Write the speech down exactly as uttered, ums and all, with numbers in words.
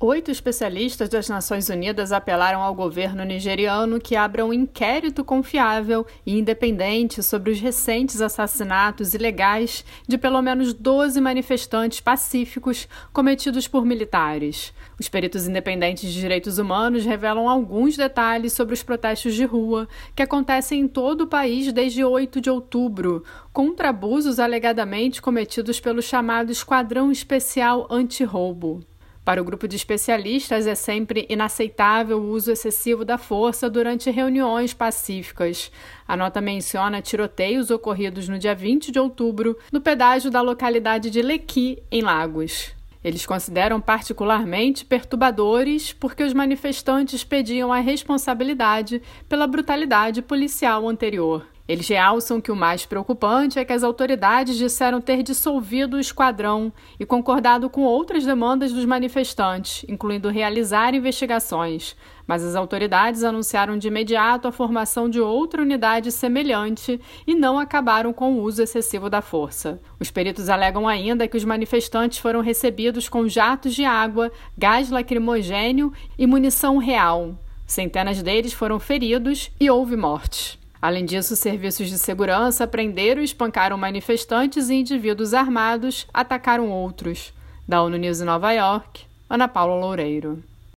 Oito especialistas das Nações Unidas apelaram ao governo nigeriano que abra um inquérito confiável e independente sobre os recentes assassinatos ilegais de pelo menos doze manifestantes pacíficos cometidos por militares. Os peritos independentes de direitos humanos revelam alguns detalhes sobre os protestos de rua que acontecem em todo o país desde oito de outubro, contra abusos alegadamente cometidos pelo chamado Esquadrão Especial Anti-Roubo. Para o grupo de especialistas, é sempre inaceitável o uso excessivo da força durante reuniões pacíficas. A nota menciona tiroteios ocorridos no dia vinte de outubro, no pedágio da localidade de Lekki, em Lagos. Eles consideram particularmente perturbadores porque os manifestantes pediam a responsabilidade pela brutalidade policial anterior. Eles realçam que o mais preocupante é que as autoridades disseram ter dissolvido o esquadrão e concordado com outras demandas dos manifestantes, incluindo realizar investigações, mas as autoridades anunciaram de imediato a formação de outra unidade semelhante e não acabaram com o uso excessivo da força. Os peritos alegam ainda que os manifestantes foram recebidos com jatos de água, gás lacrimogênio e munição real. Centenas deles foram feridos e houve mortes. Além disso, serviços de segurança prenderam e espancaram manifestantes e indivíduos armados atacaram outros. Da ONU News em Nova York, Ana Paula Loureiro.